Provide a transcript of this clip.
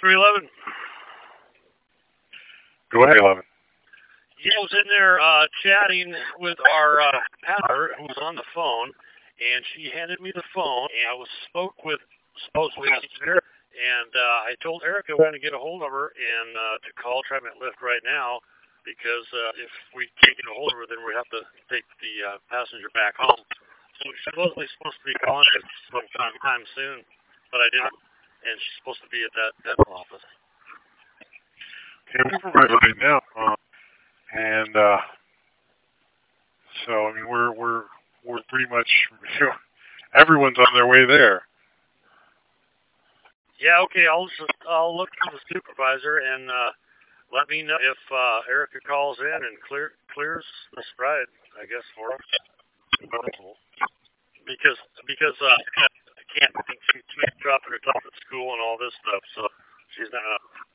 311. Go ahead, 11. Yeah, I was in there chatting with our pastor who was on the phone, and she handed me the phone, and I was spoke with supposedly Erica, and I told Erica we're going to get a hold of her and to call TriMet Lift right now, because if we can't get a hold of her, then we have to take the passenger back home. So she's supposedly supposed to be calling us sometime soon, but I didn't, and she's supposed to be at that dental office. Okay, we're right now, and so I mean we're pretty much everyone's on their way there. Yeah, okay. I'll look for the supervisor and let me know if Erica calls in and clears the stride, I guess, for us. Because I can't think she's dropping her stuff at school and all this stuff, so she's not